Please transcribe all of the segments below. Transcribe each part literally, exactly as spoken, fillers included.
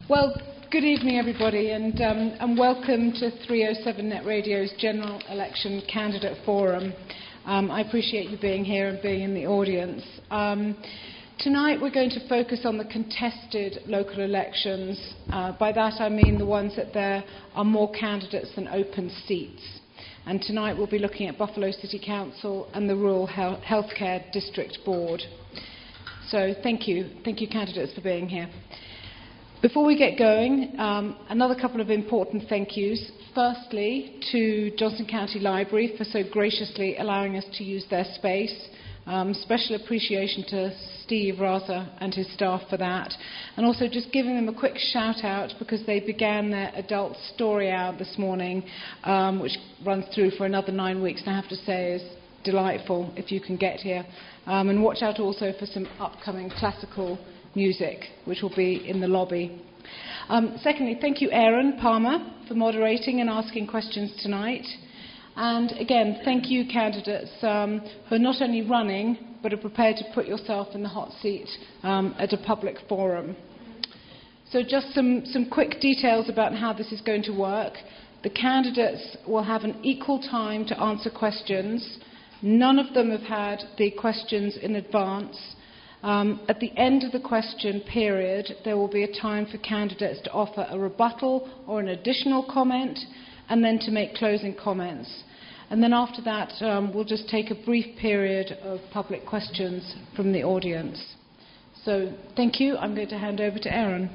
Well, good evening, everybody, and, um, and welcome to three oh seven Net Radio's General Election Candidate Forum. Um, I appreciate you being here and being in the audience. Um, tonight we're going to focus on the contested local elections. Uh, by that I mean the ones that there are more candidates than open seats. And tonight we'll be looking at Buffalo City Council and the Rural Health Healthcare District Board. So thank you. Thank you, candidates, for being here. Before we get going, um, another couple of important thank yous. Firstly, to Johnson County Library for so graciously allowing us to use their space. Um, special appreciation to Steve Raza and his staff for that. And also just giving them a quick shout out because they began their adult story hour this morning, um, which runs through for another nine weeks, and I have to say is delightful if you can get here. Um, and watch out also for some upcoming classical music, which will be in the lobby. Um, secondly, thank you, Aaron Palmer, for moderating and asking questions tonight. And again, thank you, candidates, um, who are not only running, but are prepared to put yourself in the hot seat um, at a public forum. So just some, some quick details about how this is going to work. The candidates will have an equal time to answer questions. None of them have had the questions in advance. Um, at the end of the question period, there will be a time for candidates to offer a rebuttal or an additional comment, and then to make closing comments. And then after that, um, we'll just take a brief period of public questions from the audience. So thank you. I'm going to hand over to Aaron.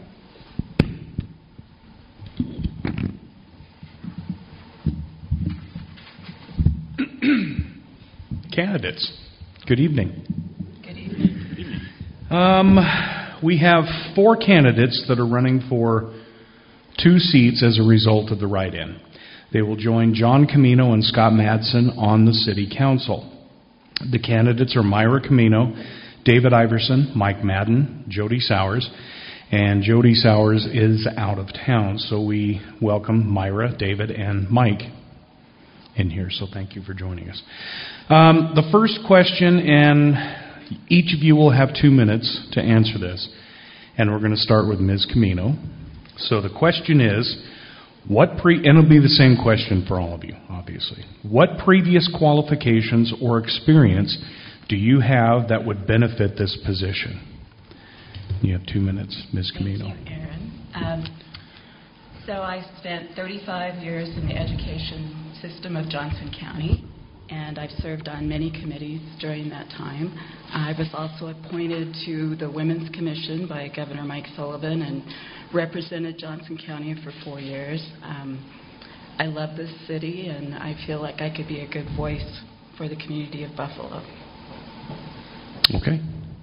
Candidates, good evening. Good evening. Um, we have four candidates that are running for two seats as a result of the write-in. They will join John Camino and Scott Madsen on the City Council. The candidates are Myra Camino, David Iverson, Mike Madden, Jody Sowers, and Jody Sowers is out of town, so we welcome Myra, David, and Mike in here, so thank you for joining us. Um, the first question, and each of you will have two minutes to answer this, and we're going to start with Miz Camino. So the question is, what pre, and it'll be the same question for all of you, obviously. What previous qualifications or experience do you have that would benefit this position? You have two minutes, Miz Camino. Thank you, Aaron. Um, so I spent thirty-five years in the education system of Johnson County, and I've served on many committees during that time. I was also appointed to the Women's Commission by Governor Mike Sullivan and represented Johnson County for four years. Um, I love this city, and I feel like I could be a good voice for the community of Buffalo. Okay.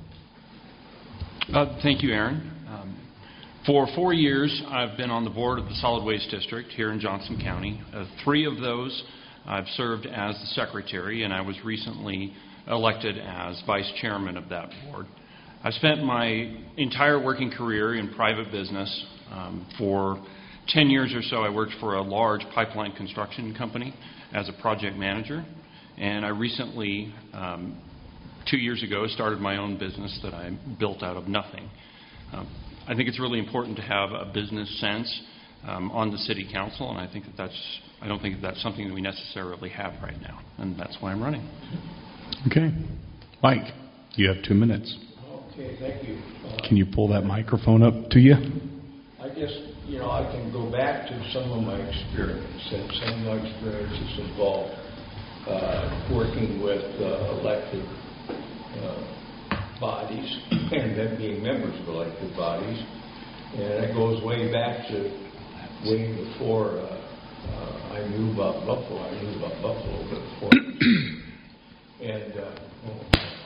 Uh, thank you, Aaron. Um, for four years, I've been on the board of the Solid Waste District here in Johnson County. Uh, three of those I've served as the secretary, and I was recently elected as vice chairman of that board. I've spent my entire working career in private business. Um, for ten years or so, I worked for a large pipeline construction company as a project manager, and I recently, um, two years ago, started my own business that I built out of nothing. Um, I think it's really important to have a business sense um, on the city council, and I think that that's I don't think that that's something that we necessarily have right now, and that's why I'm running. Okay. Mike, you have two minutes. Okay, thank you. Uh, Can you pull that microphone up to you? I guess, you know, I can go back to some of my experience, and some of my experiences involve uh, working with uh, elected uh, bodies, and then being members of elected bodies, and it goes way back to way before uh, uh, I knew about Buffalo. I knew about Buffalo before. and uh, oh,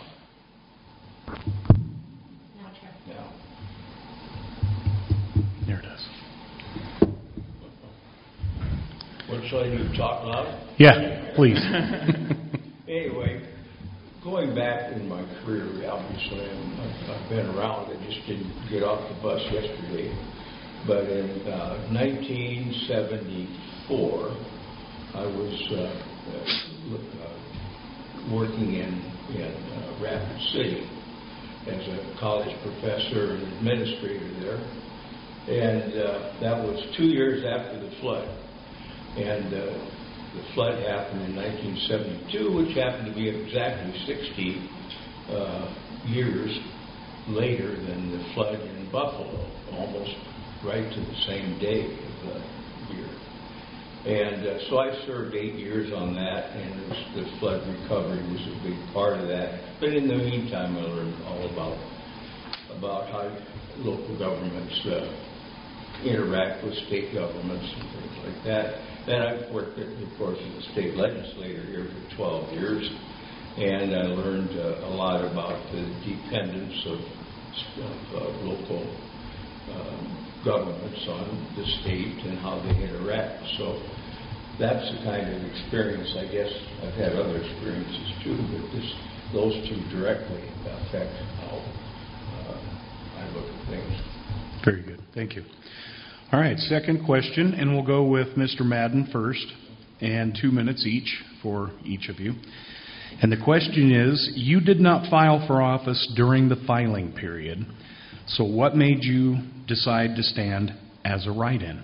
now. There it is. What shall I do? Talk loud? Yeah, please. Anyway, going back in my career, obviously, and I've, I've been around. I just didn't get off the bus yesterday. But in uh, nineteen seventy-four, I was uh, uh, working in, in uh, Rapid City as a college professor and administrator there. And uh, that was two years after the flood. And uh, the flood happened in nineteen seventy-two, which happened to be exactly sixty uh, years later than the flood in Buffalo, almost right to the same day of the year. And uh, so I served eight years on that, and it was, the flood recovery was a big part of that. But in the meantime, I learned all about about how local governments uh, interact with state governments and things like that. Then I've worked, at, of course, as a state legislator here for twelve years, and I learned uh, a lot about the dependence of, of uh, local um, governments on the state and how they interact. So that's the kind of experience, I guess. I've had other experiences too, but this, those two directly affect how uh, I look at things. Very good. Thank you. All right, second question, and we'll go with Mister Madden first, and two minutes each for each of you. And the question is, you did not file for office during the filing period, so what made you decide to stand as a write-in?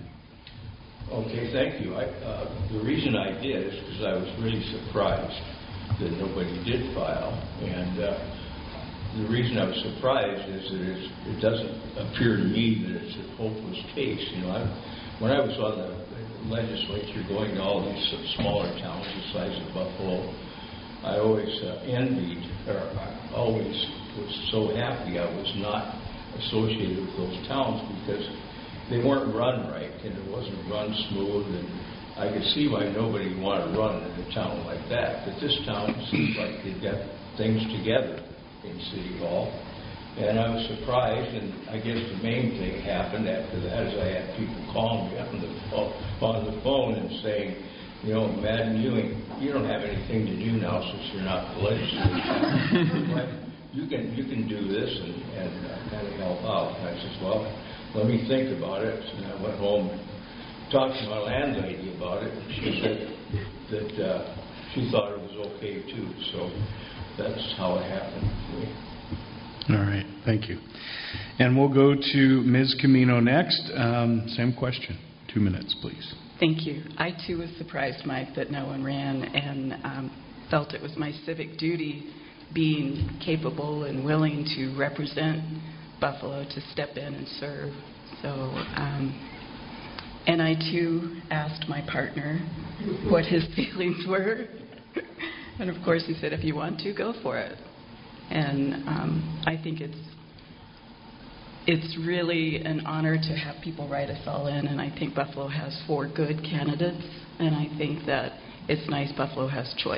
Okay, thank you. I, uh, the reason I did is because I was really surprised that nobody did file, and uh, the reason I was surprised is that it's, it doesn't appear to me that it's a hopeless case. You know, I, when I was on the legislature going to all these smaller towns the size of Buffalo, I always uh, envied, or I always was so happy I was not associated with those towns because they weren't run right and it wasn't run smooth, and I could see why nobody would want to run in a town like that. But this town seems like they've got things together in City Hall, and I was surprised, and I guess the main thing happened after that is I had people calling me on the phone, on the phone and saying, you know, Madden, you ain't, you don't have anything to do now since you're not the legislature. you can you can do this and, and uh, kind of help out. And I said, well, let me think about it. And I went home and talked to my landlady about it, and she said that uh, she thought it was okay too. So that's how it happened for me. All right, thank you. And we'll go to Miz Camino next. Um, same question. Two minutes, please. Thank you. I, too, was surprised, Mike, that no one ran, and um, felt it was my civic duty, being capable and willing to represent Buffalo, to step in and serve. So, um, and I, too, asked my partner what his feelings were. And, of course, he said, if you want to, go for it. And um, I think it's it's really an honor to have people write us all in, and I think Buffalo has four good candidates, and I think that it's nice Buffalo has choice.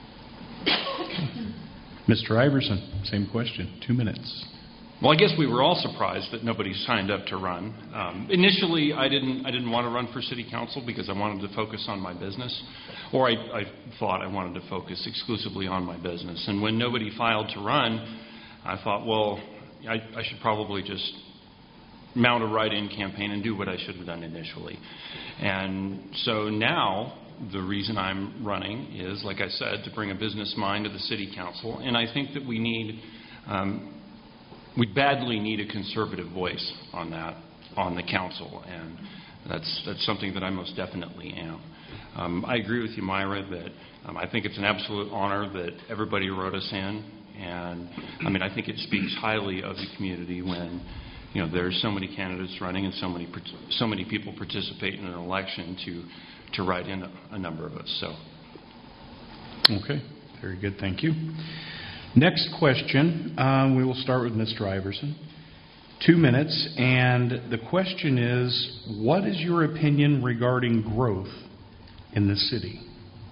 Mister Iverson, same question, two minutes. Well, I guess we were all surprised that nobody signed up to run. Um, initially, I didn't. I didn't want to run for city council because I wanted to focus on my business, or I, I thought I wanted to focus exclusively on my business. And when nobody filed to run, I thought, well, I, I should probably just mount a write-in campaign and do what I should have done initially. And so now, the reason I'm running is, like I said, to bring a business mind to the city council. And I think that we need. Um, We badly need a conservative voice on that, on the council, and that's that's something that I most definitely am. Um, I agree with you, Myra, that um, I think it's an absolute honor that everybody wrote us in, and I mean I think it speaks highly of the community when you know there's so many candidates running and so many so many people participate in an election to to write in a, a number of us. So. Okay, very good. Thank you. Next question, uh, we will start with Mister Iverson. Two minutes, and the question is, what is your opinion regarding growth in the city?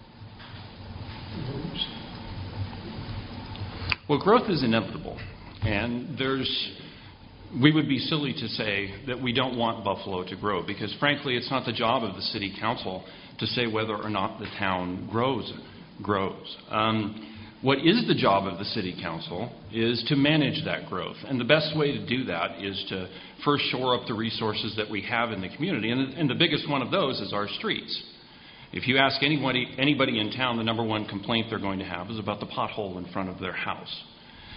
Well, growth is inevitable, and there's, we would be silly to say that we don't want Buffalo to grow, because frankly, it's not the job of the city council to say whether or not the town grows. grows. Um, What is the job of the city council is to manage that growth. And the best way to do that is to first shore up the resources that we have in the community. And, and the biggest one of those is our streets. If you ask anybody, anybody in town, the number one complaint they're going to have is about the pothole in front of their house.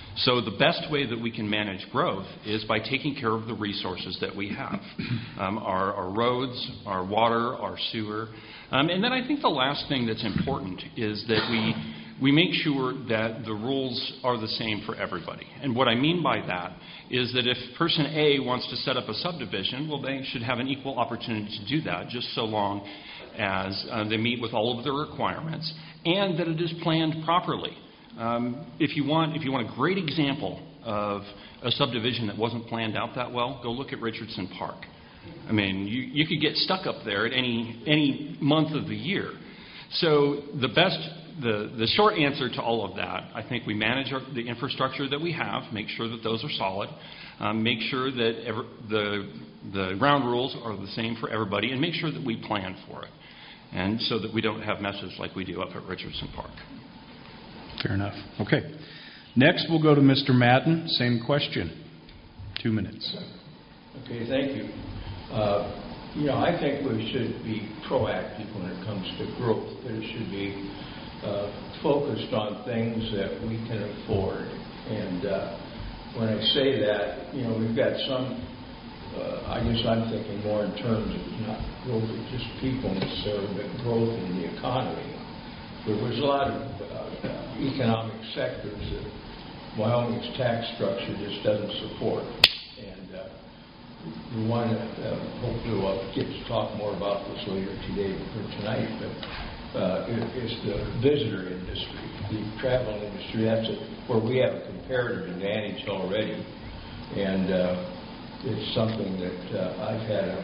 So the best way that we can manage growth is by taking care of the resources that we have, um, our, our roads, our water, our sewer. Um, and then I think the last thing that's important is that we we make sure that the rules are the same for everybody. And what I mean by that is that if person A wants to set up a subdivision, well, they should have an equal opportunity to do that, just so long as uh, they meet with all of the requirements and that it is planned properly. Um, if you want, if you want a great example of a subdivision that wasn't planned out that well, go look at Richardson Park. I mean, you, you could get stuck up there at any any month of the year. So the best, the the short answer to all of that, I think we manage our, the infrastructure that we have, make sure that those are solid, um, make sure that ever, the the ground rules are the same for everybody, and make sure that we plan for it, and so that we don't have messes like we do up at Richardson Park. Fair enough. Okay. Next, we'll go to Mister Madden. Same question. Two minutes. Okay, thank you. Uh, you know, I think we should be proactive when it comes to growth. That it should be uh, focused on things that we can afford. And uh, when I say that, you know, we've got some, uh, I guess I'm thinking more in terms of not growth of just people necessarily, but growth in the economy. There was a lot of uh, economic sectors that Wyoming's tax structure just doesn't support. And uh, we want to uh, hopefully we'll get to talk more about this later today or tonight, but uh, it, it's the visitor industry, the travel industry. That's a, where we have a comparative advantage already. And uh, it's something that uh, I've had a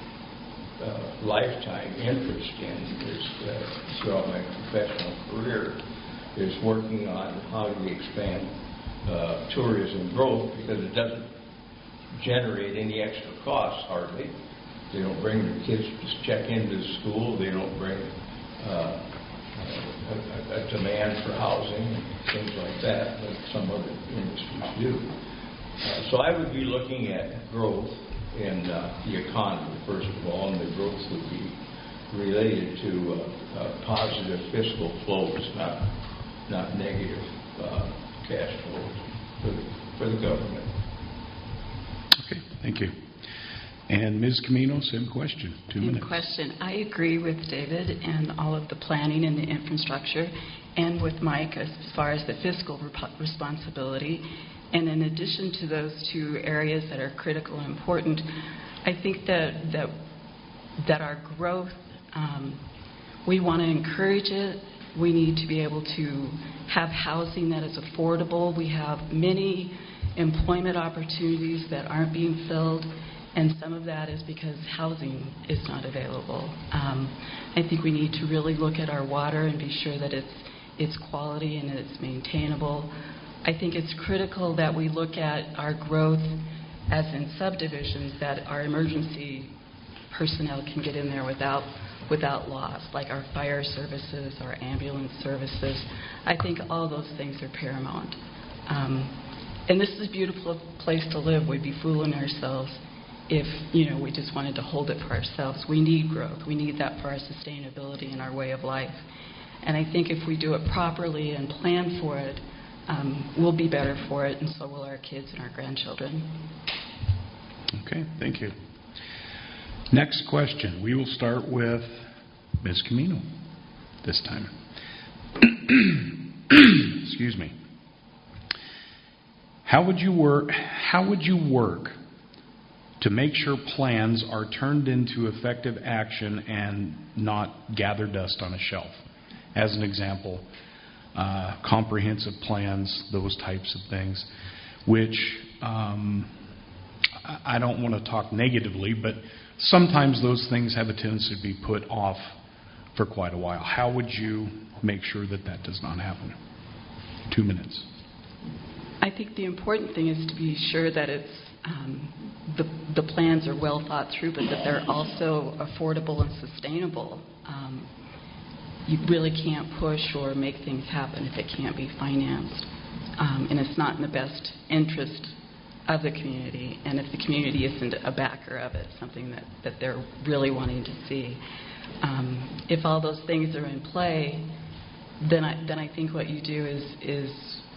Uh, lifetime interest in is uh, throughout my professional career is working on how do we expand uh, tourism growth, because it doesn't generate any extra costs hardly. They don't bring their kids to check into school. They don't bring uh, a, a demand for housing and things like that like some other industries do. Uh, so I would be looking at growth in uh, the economy, first of all, and the growth would be related to uh, uh, positive fiscal flows, not not negative uh, cash flows for the, for the government. Okay, thank you. And Miz Camino, same question, two same minutes. question. I agree with David and all of the planning and the infrastructure, and with Mike as far as the fiscal rep- responsibility. And in addition to those two areas that are critical and important, I think that that, that our growth, um, we want to encourage it. We need to be able to have housing that is affordable. We have many employment opportunities that aren't being filled, and some of that is because housing is not available. Um, I think we need to really look at our water and be sure that it's it's quality and it's maintainable. I think it's critical that we look at our growth as in subdivisions, that our emergency personnel can get in there without without loss, like our fire services, our ambulance services. I think all those things are paramount. Um, and this is a beautiful place to live. We'd be fooling ourselves if, you know, we just wanted to hold it for ourselves. We need growth. We need that for our sustainability and our way of life. And I think if we do it properly and plan for it, Um, we'll be better for it, and so will our kids and our grandchildren. Okay, thank you. Next question. We will start with Miz Camino this time. Excuse me. How would you work? How would you work to make sure plans are turned into effective action and not gather dust on a shelf? As an example. Uh, comprehensive plans, those types of things, which um, I don't want to talk negatively, but sometimes those things have a tendency to be put off for quite a while. How would you make sure that that does not happen? Two minutes. I think the important thing is to be sure that it's um, the, the plans are well thought through, but that they're also affordable and sustainable. Um, You really can't push or make things happen if it can't be financed. Um, and it's not in the best interest of the community. And if the community isn't a backer of it, something that, that they're really wanting to see. Um, if all those things are in play, then I, then I think what you do is, is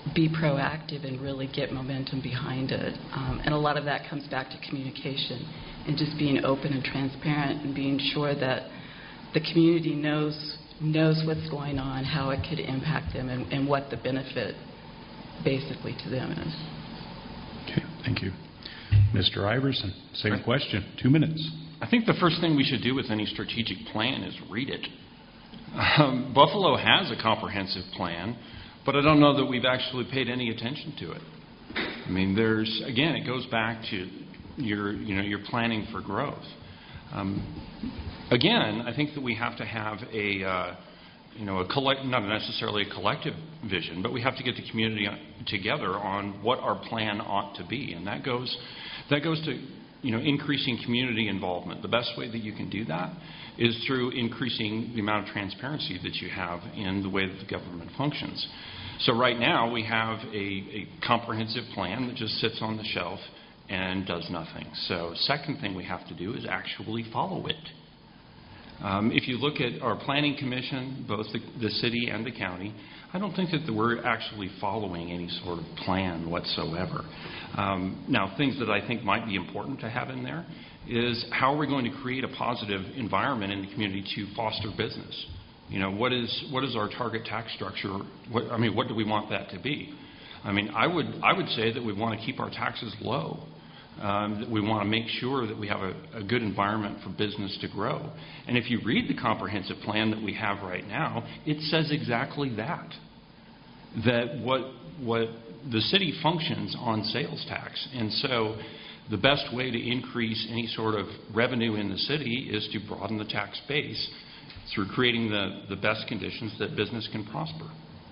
be proactive and really get momentum behind it. Um, and a lot of that comes back to communication and just being open and transparent and being sure that the community knows knows what's going on, how it could impact them, and, and what the benefit basically to them is. Okay, thank you. Mister Iverson, same question, two minutes. I think the first thing we should do with any strategic plan is read it. Um, Buffalo has a comprehensive plan, but I don't know that we've actually paid any attention to it. I mean, there's, again, it goes back to your, you know, your planning for growth. Um, again, I think that we have to have a, uh, you know, a collect, not necessarily a collective vision, but we have to get the community together on what our plan ought to be, and that goes, that goes to, you know, increasing community involvement. The best way that you can do that is through increasing the amount of transparency that you have in the way that the government functions. So right now we have a, a comprehensive plan that just sits on the shelf and does nothing. So second thing we have to do is actually follow it. Um, if you look at our planning commission, both the, the city and the county, I don't think that we're actually following any sort of plan whatsoever. Um, now, things that I think might be important to have in there is how are we going to create a positive environment in the community to foster business? You know, what is what is our target tax structure? What, I mean, what do we want that to be? I mean, I would I would say that we want to keep our taxes low. Um, that we want to make sure that we have a, a good environment for business to grow. And if you read the comprehensive plan that we have right now, it says exactly that. That what what the city functions on sales tax. And so the best way to increase any sort of revenue in the city is to broaden the tax base through creating the, the best conditions that business can prosper.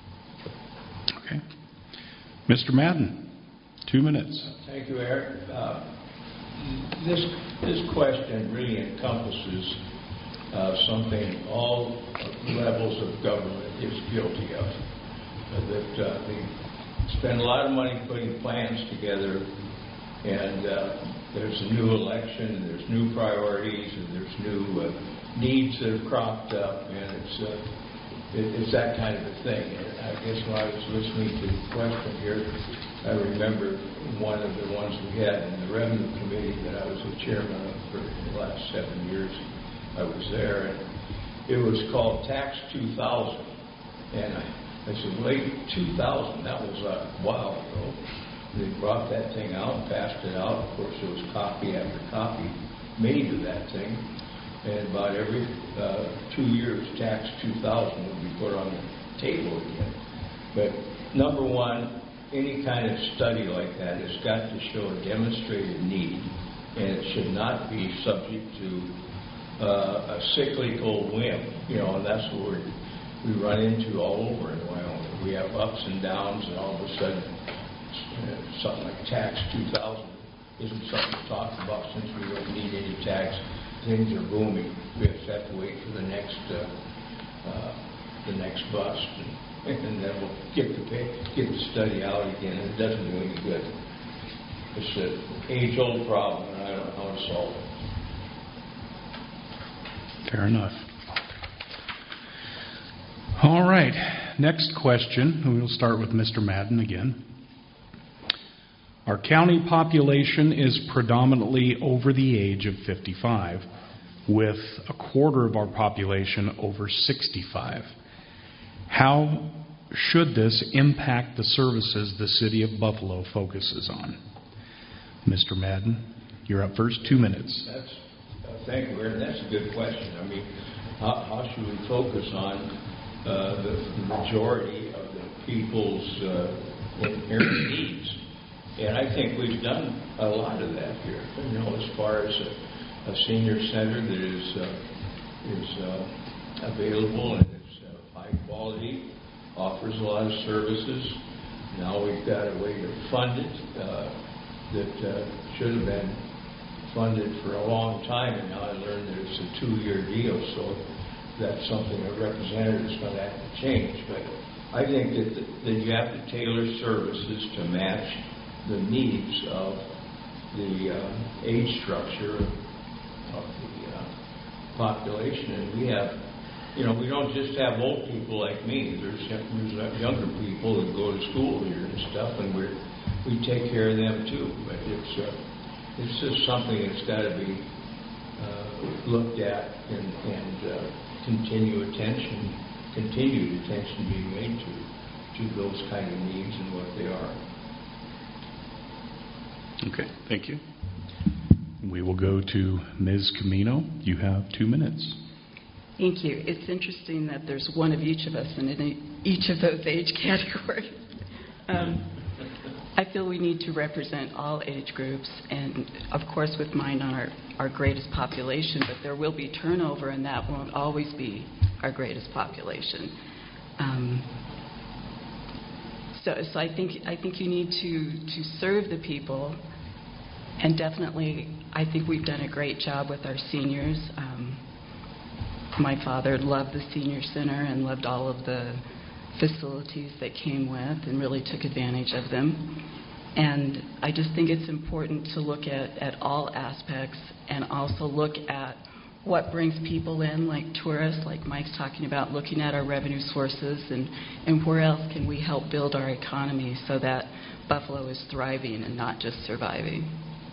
Okay. Mister Madden, two minutes. Thank you, Eric. Uh, this, this question really encompasses uh, something all levels of government is guilty of. Uh, that uh, they spend a lot of money putting plans together, and uh, there's a new election, and there's new priorities, and there's new uh, needs that have cropped up, and it's uh, it, it's that kind of a thing. And I guess when I was listening to the question here, I remember one of the ones we had in the Revenue Committee that I was the chairman of for the last seven years. I was there, and it was called Tax two thousand. And I, I said, wait, two thousand? That was a while ago. They brought that thing out and passed it out. Of course, there was copy after copy made of that thing. And about every uh, two years, Tax two thousand would be put on the table again. But number one, any kind of study like that has got to show a demonstrated need, and it should not be subject to uh, a cyclical whim. You know, and that's what we're, we run into all over in Wyoming. We have ups and downs, and all of a sudden, uh, something like Tax two thousand isn't something to talk about since we don't need any tax. Things are booming. We just have to wait for the next uh, uh, the next bust, and, and then we'll get the pay, get the study out again. And it doesn't do any good. It's an age-old problem, and I don't know how to solve it. Fair enough. All right. Next question. We'll start with Mister Madden again. Our county population is predominantly over the age of fifty-five, with a quarter of our population over sixty-five. How should this impact the services the city of Buffalo focuses on? Mister Madden, you're up first. Two minutes. That's, uh, thank you, Aaron. That's a good question. I mean, how, how should we focus on uh, the, the majority of the people's uh, inherent needs? And I think we've done a lot of that here. You know, as far as a, a senior center that is uh, is uh, available and is uh, high quality, offers a lot of services. Now we've got a way to fund it uh, that uh, should have been funded for a long time, and now I learned that it's a two-year deal. So that's something a representative is going to have to change. But I think that that you have to tailor services to match the needs of the uh, age structure of the uh, population. And we have you know, we don't just have old people like me. There's, there's younger people that go to school here and stuff, and we we take care of them too. But it's uh, it's just something that's got to be uh, looked at and, and uh, continue attention, continued attention being made to to those kind of needs and what they are. Okay, thank you. We will go to Miz Camino. You have two minutes. Thank you. It's interesting that there's one of each of us in each of those age categories. Um, I feel we need to represent all age groups, and of course with mine on our, our greatest population, but there will be turnover, and that won't always be our greatest population. Um, so, so I think I think you need to, to serve the people, and definitely I think we've done a great job with our seniors. Um, My father loved the senior center and loved all of the facilities that came with and really took advantage of them. And I just think it's important to look at, at all aspects and also look at what brings people in, like tourists, like Mike's talking about, looking at our revenue sources and, and where else can we help build our economy so that Buffalo is thriving and not just surviving.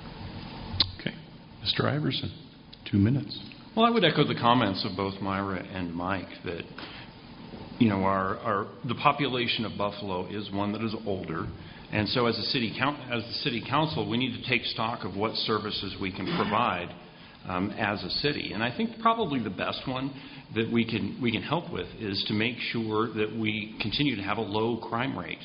Okay. Mister Iverson, two minutes. Well, I would echo the comments of both Myra and Mike that, you know, our, our the population of Buffalo is one that is older, and so as a city as the city council, we need to take stock of what services we can provide um, as a city. And I think probably the best one that we can we can help with is to make sure that we continue to have a low crime rate.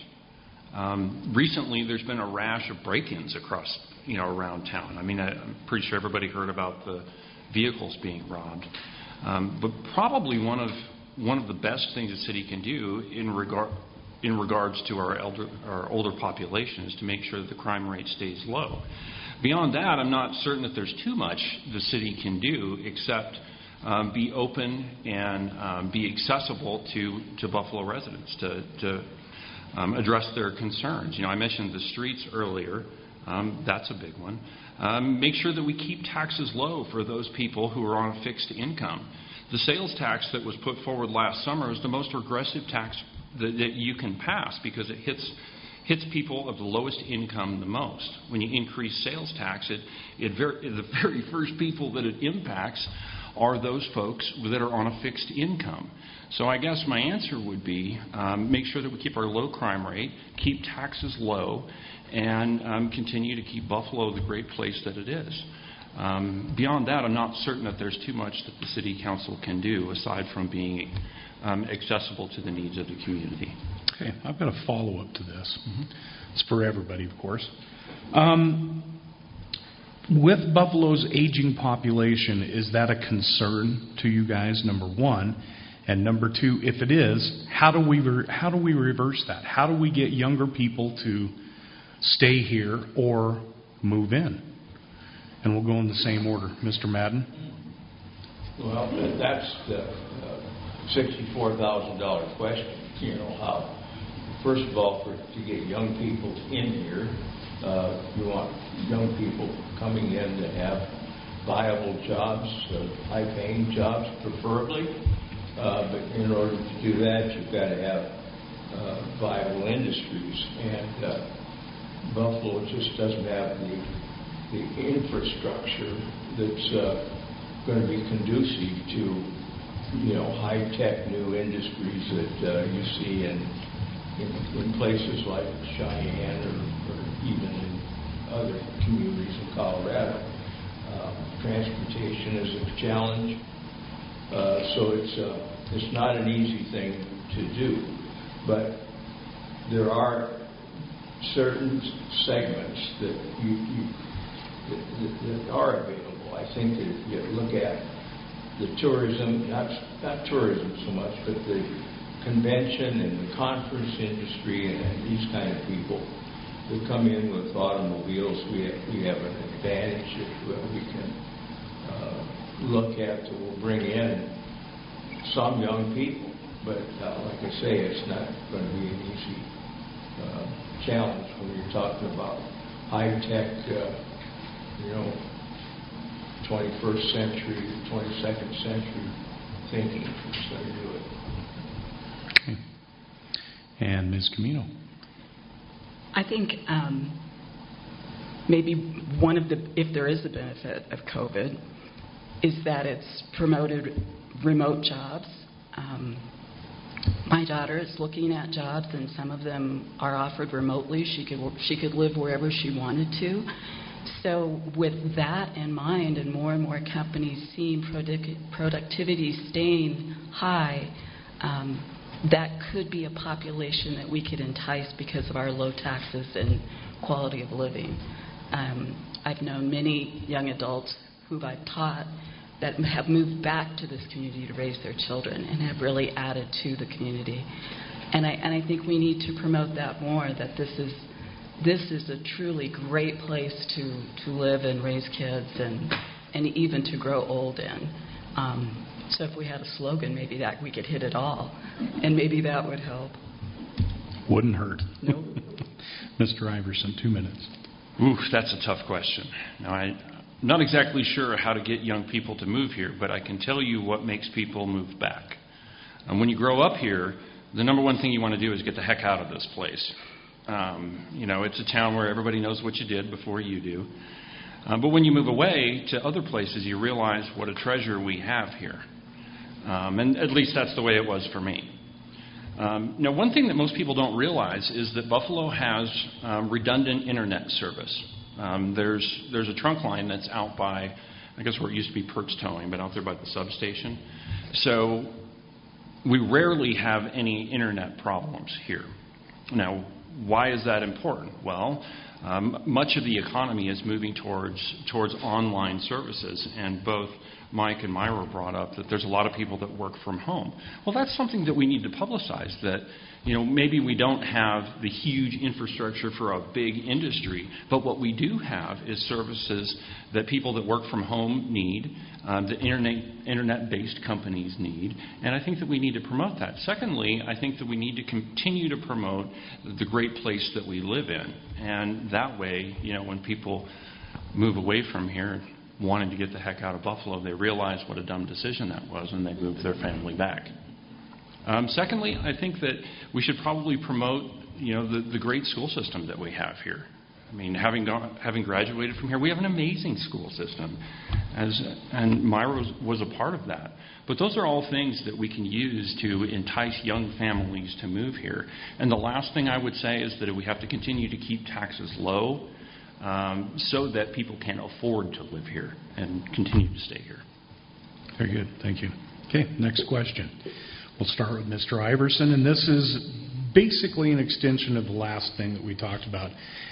Um, recently, there's been a rash of break-ins across, you know, around town. I mean, I, I'm pretty sure everybody heard about the vehicles being robbed. Um, but probably one of one of the best things the city can do in regard in regards to our elder our older population is to make sure that the crime rate stays low. Beyond that, I'm not certain that there's too much the city can do except um, be open and um, be accessible to, to Buffalo residents to, to um, address their concerns. You know, I mentioned the streets earlier. Um, that's a big one. Um, make sure that we keep taxes low for those people who are on a fixed income. The sales tax that was put forward last summer is the most regressive tax that, that you can pass because it hits hits people of the lowest income the most. When you increase sales tax, it, it very, the very first people that it impacts are those folks that are on a fixed income. So I guess my answer would be um, make sure that we keep our low crime rate, keep taxes low, and um, continue to keep Buffalo the great place that it is. Um, beyond that, I'm not certain that there's too much that the City Council can do aside from being um, accessible to the needs of the community. Okay, I've got a follow-up to this. Mm-hmm. It's for everybody, of course. Um, with Buffalo's aging population, is that a concern to you guys, number one? And number two, if it is, how do we re- how do we reverse that? How do we get younger people to stay here or move in? And we'll go in the same order. Mister Madden? Well, that's the uh, sixty-four thousand dollars question. You know, how, first of all, for to get young people in here, uh, you want young people coming in to have viable jobs, uh, high-paying jobs preferably. Uh, but in order to do that, you've got to have uh, viable industries. And uh, Buffalo just doesn't have the the infrastructure that's uh, going to be conducive to, you know, high-tech new industries that uh, you see in, in in places like Cheyenne or, or even in other communities in Colorado. Uh, transportation is a challenge, uh, so it's uh, it's not an easy thing to do, but there are certain segments that you, you That, that, that are available. I think that if you look at the tourism, not not tourism so much, but the convention and the conference industry and, and these kind of people that come in with automobiles, we have, we have an advantage if we can uh, look at that will bring in some young people. But uh, like I say, it's not going to be an easy uh, challenge when you're talking about high-tech uh, you know, twenty-first century, twenty-second century thinking instead of do it. Okay. And Miz Camino. I think um, maybe one of the, if there is a benefit of COVID, is that it's promoted remote jobs. Um, my daughter is looking at jobs, and some of them are offered remotely. She could she could live wherever she wanted to. So with that in mind, and more and more companies seeing product, productivity staying high, um, that could be a population that we could entice because of our low taxes and quality of living. Um, I've known many young adults who I've taught that have moved back to this community to raise their children and have really added to the community. And I, and I think we need to promote that more, that this is this is a truly great place to, to live and raise kids and, and even to grow old in. Um, so if we had a slogan, maybe that we could hit it all, and maybe that would help. Wouldn't hurt. Nope. Mister Iverson, two minutes. Ooh, that's a tough question. Now, I'm not exactly sure how to get young people to move here, but I can tell you what makes people move back. And when you grow up here, the number one thing you want to do is get the heck out of this place. Um, you know, it's a town where everybody knows what you did before you do. Uh, but when you move away to other places, you realize what a treasure we have here. Um, and at least that's the way it was for me. Um, now, one thing that most people don't realize is that Buffalo has um, redundant internet service. Um, there's there's a trunk line that's out by, I guess where it used to be Perks Towing, but out there by the substation. So we rarely have any internet problems here. Now, why is that important? Well, um, much of the economy is moving towards towards online services, and both Mike and Myra brought up that there's a lot of people that work from home. Well, that's something that we need to publicize, that, you know, maybe we don't have the huge infrastructure for a big industry, but what we do have is services that people that work from home need, um, the internet, internet-based companies need, and I think that we need to promote that. Secondly, I think that we need to continue to promote the great place that we live in, and that way, you know, when people move away from here wanting to get the heck out of Buffalo, they realize what a dumb decision that was, and they move their family back. Um, secondly, I think that we should probably promote, you know, the, the great school system that we have here. I mean, having gone, having graduated from here, we have an amazing school system, as and Myra was, was a part of that. But those are all things that we can use to entice young families to move here. And the last thing I would say is that we have to continue to keep taxes low, Um, so that people can afford to live here and continue to stay here. Very good. Thank you. Okay, next question. We'll start with Mister Iverson, and this is basically an extension of the last thing that we talked about.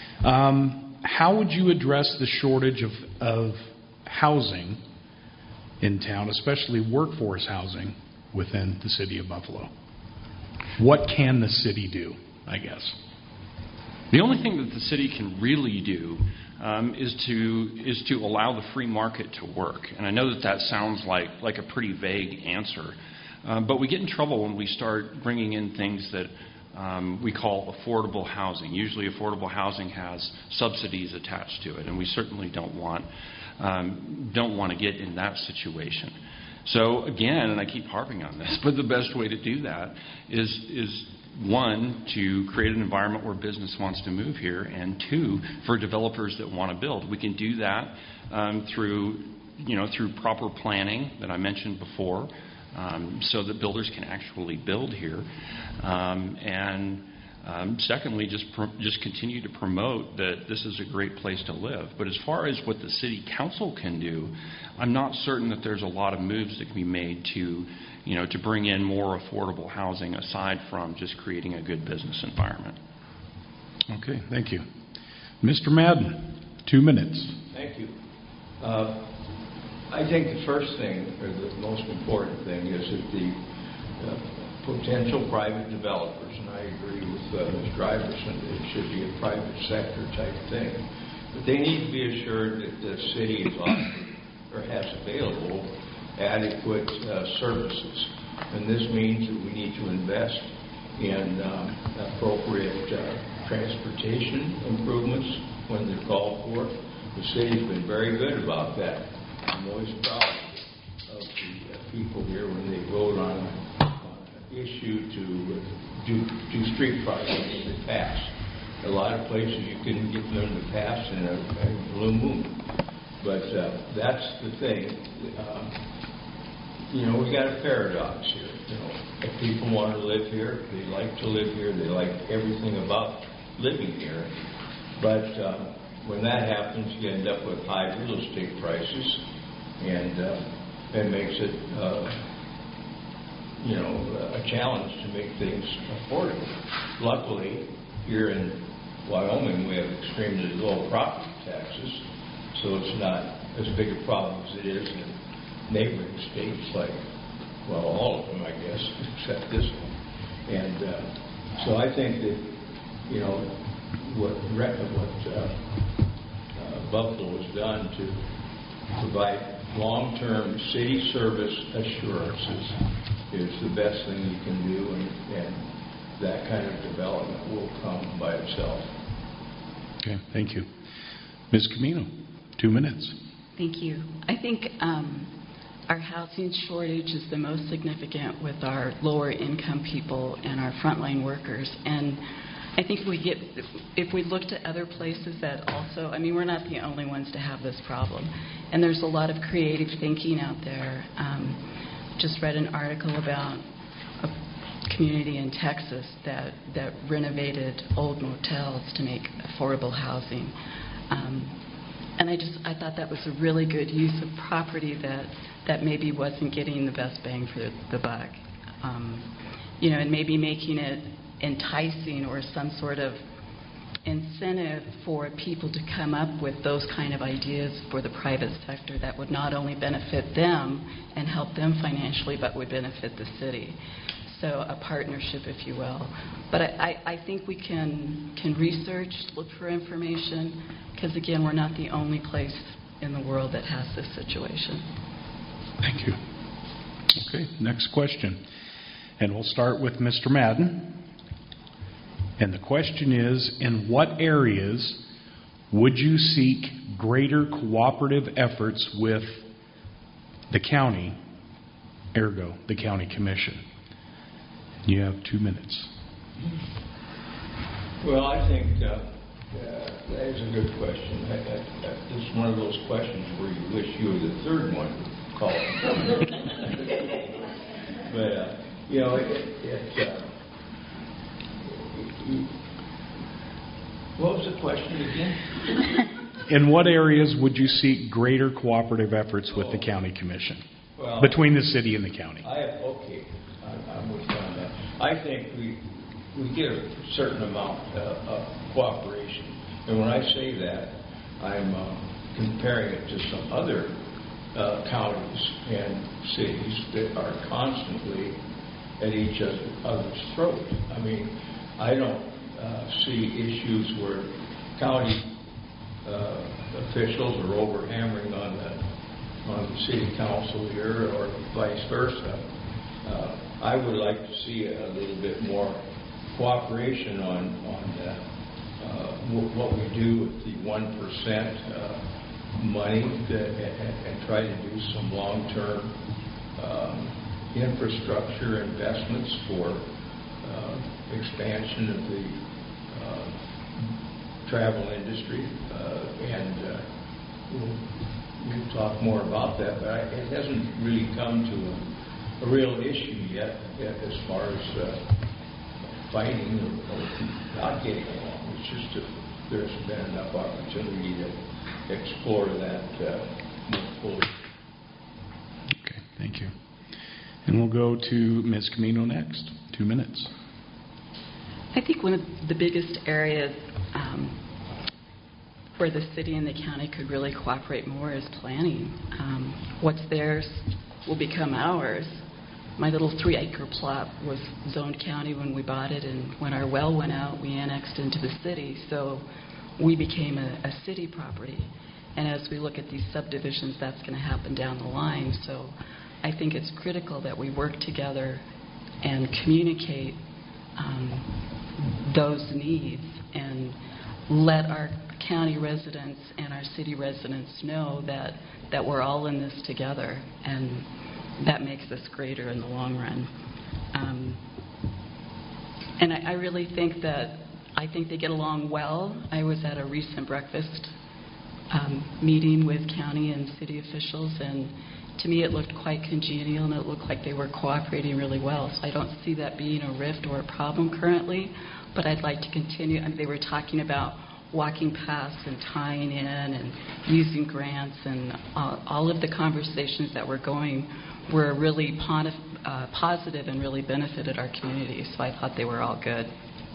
Um, how would you address the shortage of, of housing in town, especially workforce housing within the city of Buffalo? What can the city do, I guess? The only thing that the city can really do um, is to is to allow the free market to work. And I know that that sounds like, like a pretty vague answer, um, but we get in trouble when we start bringing in things that um, we call affordable housing. Usually affordable housing has subsidies attached to it, and we certainly don't want um, don't want to get in that situation. So again, and I keep harping on this, but the best way to do that is is one, to create an environment where business wants to move here, and two, for developers that want to build. We can do that um, through, you know, through proper planning that I mentioned before, um, so that builders can actually build here. Um, and um, secondly, just pro- just continue to promote that this is a great place to live. But as far as what the city council can do, I'm not certain that there's a lot of moves that can be made to, you know, to bring in more affordable housing aside from just creating a good business environment. Okay, thank you. Mister Madden, two minutes. Thank you. Uh, I think the first thing, or the most important thing, is that the uh, potential private developers, and I agree with uh, Mister Iverson, that it should be a private sector type thing, but they need to be assured that the city is offered or has available adequate uh, services. And this means that we need to invest in um, appropriate uh, transportation improvements when they're called for. The city's been very good about that. I'm always proud of the uh, people here when they issue to do, do street projects that pass. A lot of places you can get them to pass in a, a blue moon. But uh, that's the thing. Um, you know, we got a paradox here. You know, if people want to live here, they like to live here, they like everything about living here. But um, when that happens, you end up with high real estate prices, and uh, it makes it, uh, you know, a challenge to make things affordable. Luckily, here in Wyoming, we have extremely low property taxes, so it's not as big a problem as it is in neighboring states like, well, all of them, I guess, except this one. And uh, so I think that, you know, what, what uh, uh, Buffalo has done to provide long-term city service assurances is the best thing you can do, and, and that kind of development will come by itself. Okay, thank you. Miz Camino, two minutes. Thank you. I think um, our housing shortage is the most significant with our lower income people and our frontline workers. And I think if we get, if we looked at other places that also, I mean, we're not the only ones to have this problem. And there's a lot of creative thinking out there. Um, just read an article about a community in Texas that, that renovated old motels to make affordable housing. Um, and I just, I thought that was a really good use of property that, that maybe wasn't getting the best bang for the buck. Um, you know, and maybe making it enticing or some sort of incentive for people to come up with those kind of ideas for the private sector that would not only benefit them and help them financially, but would benefit the city. So a partnership, if you will. But I, I, I think we can, can research, look for information, because, again, we're not the only place in the world that has this situation. Thank you. Okay, next question. And we'll start with Mister Madden. And the question is, in what areas would you seek greater cooperative efforts with the county, ergo, the county commission? You have two minutes. Well, I think uh, uh, that is a good question. I, I, I, it's one of those questions where you wish you were the third one to call. But, uh, you know, it... it uh, what was the question again? In what areas would you seek greater cooperative efforts with oh. the county commission? Well, between the city and the county? I have, okay, I'm, I'm with you on that. I think we we get a certain amount uh, of cooperation. And when I say that, I'm uh, comparing it to some other uh, counties and cities that are constantly at each other's throat. I mean, I don't uh, see issues where county uh, officials are overhammering on the on the city council here, or vice versa. Uh, I would like to see a little bit more cooperation on on the, uh, what we do with the one percent uh, money to, and, and try to do some long-term um, infrastructure investments for Uh, expansion of the uh, travel industry, uh, and uh, we'll, we'll talk more about that, but I, it hasn't really come to a, a real issue yet, yet as far as uh, fighting or, or not getting along. It's just that there's been enough opportunity to explore that uh, more fully. Okay, thank you. And we'll go to Miz Camino next. Two minutes. I think one of the biggest areas um, where the city and the county could really cooperate more is planning. Um, what's theirs will become ours. My little three-acre plot was zoned county when we bought it, and when our well went out, we annexed into the city, so we became a, a city property. And as we look at these subdivisions, that's going to happen down the line. So I think it's critical that we work together and communicate um, those needs and let our county residents and our city residents know that, that we're all in this together, and that makes us greater in the long run. Um, and I, I really think that I think they get along well. I was at a recent breakfast um, meeting with county and city officials, and to me it looked quite congenial, and it looked like they were cooperating really well. So I don't see that being a rift or a problem currently, but I'd like to continue. I mean, they were talking about walking paths and tying in and using grants, and uh, all of the conversations that were going were really pon- uh, positive and really benefited our community. So I thought they were all good.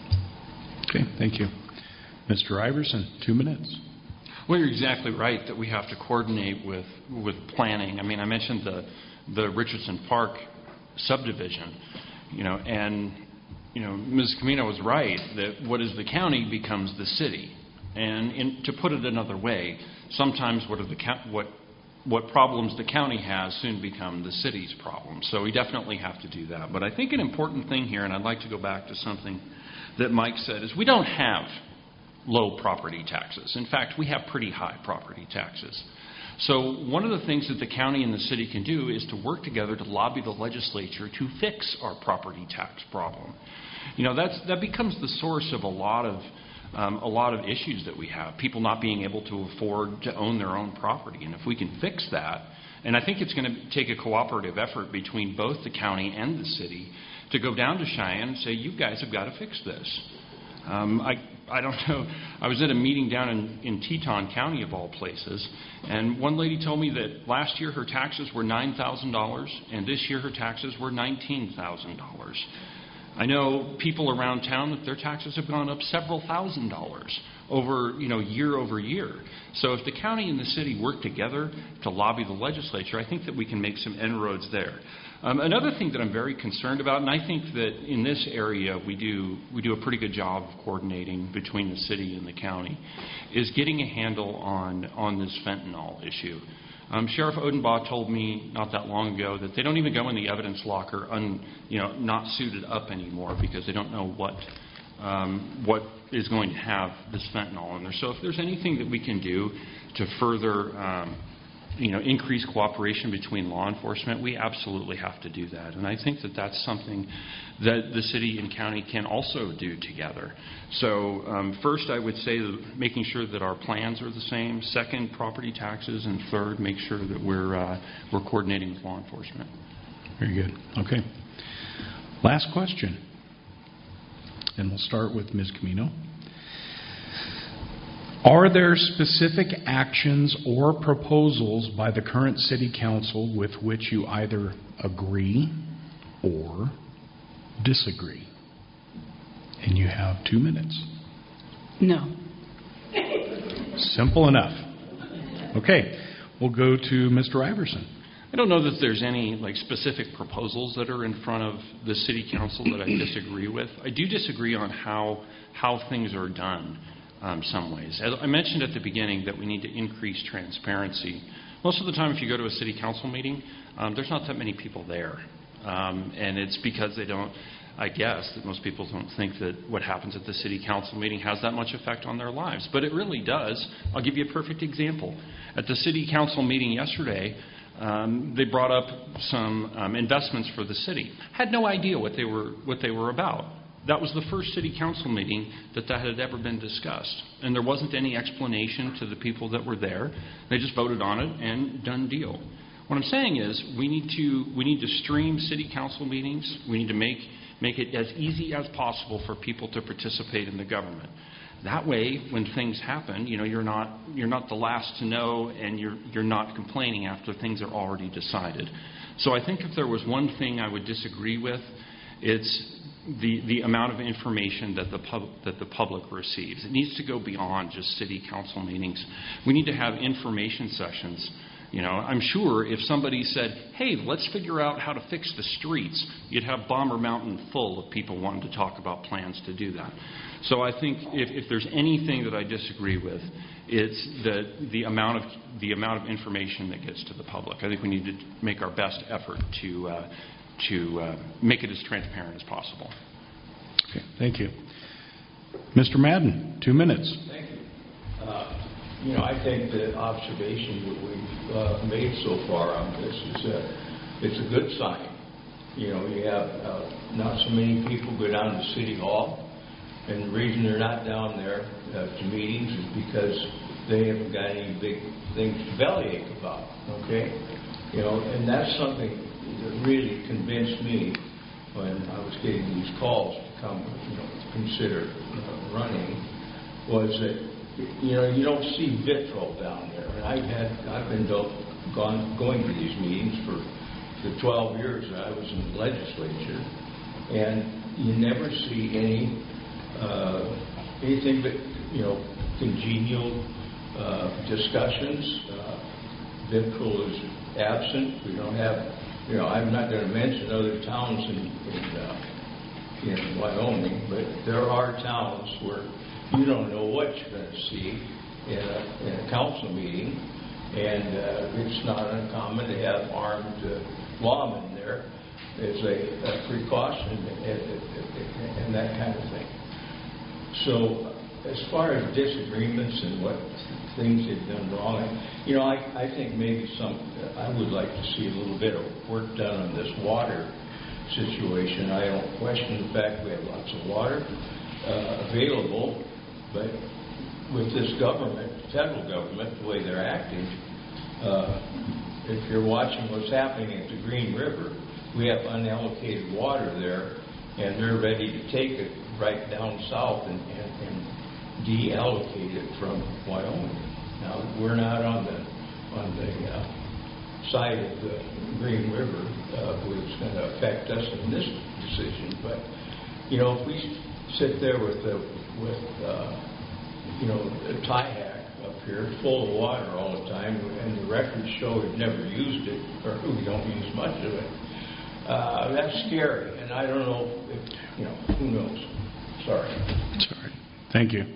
Okay, thank you. Mister Iverson, two minutes. Well, you're exactly right that we have to coordinate with, with planning. I mean, I mentioned the the Richardson Park subdivision, you know, and you know, Miz Camino was right that what is the county becomes the city. And in, to put it another way, sometimes what are the what what problems the county has soon become the city's problems. So we definitely have to do that. But I think an important thing here, and I'd like to go back to something that Mike said, is we don't have low property taxes. In fact, we have pretty high property taxes. So one of the things that the county and the city can do is to work together to lobby the legislature to fix our property tax problem. You know, that's, that becomes the source of a lot of um, a lot of issues that we have. People not being able to afford to own their own property. And if we can fix that, and I think it's going to take a cooperative effort between both the county and the city to go down to Cheyenne and say, you guys have got to fix this. Um, I, I don't know. I was at a meeting down in, in Teton County, of all places, and one lady told me that last year her taxes were nine thousand dollars, and this year her taxes were nineteen thousand dollars. I know people around town that their taxes have gone up several thousand dollars over, you know, year over year. So if the county and the city work together to lobby the legislature, I think that we can make some inroads there. Um, another thing that I'm very concerned about, and I think that in this area we do we do a pretty good job of coordinating between the city and the county, is getting a handle on, on this fentanyl issue. Um, Sheriff Odenbaugh told me not that long ago that they don't even go in the evidence locker un, you know, not suited up anymore because they don't know what um, what is going to have this fentanyl in there. So if there's anything that we can do to further um, you know, increase cooperation between law enforcement, we absolutely have to do that. And I think that that's something that the city and county can also do together. So um, first, I would say that making sure that our plans are the same. Second, property taxes. And third, make sure that we're, uh, we're coordinating with law enforcement. Very good. Okay. Last question. And we'll start with Miz Camino. Are there specific actions or proposals by the current City Council with which you either agree or disagree? And you have two minutes. No. Simple enough. Okay. We'll go to Mister Iverson. I don't know that there's any like specific proposals that are in front of the City Council that I disagree with. I do disagree on how how things are done. Um, some ways. As I mentioned at the beginning that we need to increase transparency. Most of the time if you go to a city council meeting, um, there's not that many people there. Um, and it's because they don't, I guess, that most people don't think that what happens at the city council meeting has that much effect on their lives. But it really does. I'll give you a perfect example. At the city council meeting yesterday, um, they brought up some um, investments for the city. Had no idea what they were what they were about. That was the first city council meeting that that had ever been discussed. And there wasn't any explanation to the people that were there. They just voted on it and done deal. What I'm saying is we need to we need to stream city council meetings. We need to make make it as easy as possible for people to participate in the government. That way, when things happen, you know, you're not you're not the last to know, and you're you're not complaining after things are already decided. So I think if there was one thing I would disagree with, it's the the amount of information that the pub, that the public receives. It needs to go beyond just city council meetings. We need to have information sessions. You know, I'm sure if somebody said, hey, let's figure out how to fix the streets, you'd have Bomber Mountain full of people wanting to talk about plans to do that. So I think if, if there's anything that I disagree with, it's the the amount of the amount of information that gets to the public. I think we need to make our best effort to uh, to uh, make it as transparent as possible. Okay, thank you. Mister Madden, two minutes. Thank you. Uh, you know, I think the observation that we've uh, made so far on this is uh, it's a good sign You know, you have uh, not so many people go down to City Hall, and the reason they're not down there uh, to meetings is because they haven't got any big things to bellyache about, okay? You know, and that's something that really convinced me when I was getting these calls to come, you know, to consider uh, running, was that, you know, you don't see vitriol down there. And I've had, I've been do- gone, going to these meetings for the twelve years that I was in the legislature, and you never see any, uh, anything but, you know, congenial uh, discussions. Uh, vitriol is absent. We don't have, you know, I'm not going to mention other towns in, in, uh, in Wyoming, but there are towns where you don't know what you're going to see in a, in a council meeting, and uh, it's not uncommon to have armed uh, lawmen there as a, a precaution and, and, and that kind of thing. So as far as disagreements and what things they've done wrong, you know, I, I think maybe some, I would like to see a little bit of work done on this water situation. I don't question the fact we have lots of water uh, available, but with this government, federal government, the way they're acting, uh, if you're watching what's happening at the Green River, we have unallocated water there, and they're ready to take it right down south and, and, and deallocate it from Wyoming. Now, we're not on the on the uh, side of the Green River, uh, which is going to affect us in this decision. But you know, if we sit there with the with uh, you know a tie hack up here full of water all the time, and the records show we've never used it, or we don't use much of it, uh, that's scary. And I don't know if, you know, who knows. Sorry. Sorry. Thank you.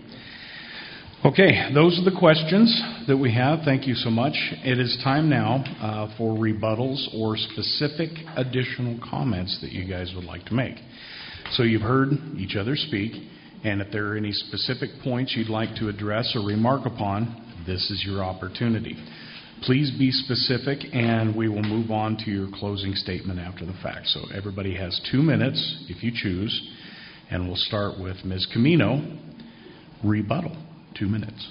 Okay, those are the questions that we have. Thank you so much. It is time now uh, for rebuttals or specific additional comments that you guys would like to make. So you've heard each other speak, and if there are any specific points you'd like to address or remark upon, this is your opportunity. Please be specific, and we will move on to your closing statement after the fact. So everybody has two minutes, if you choose, and we'll start with Miz Camino. Rebuttal. Two minutes.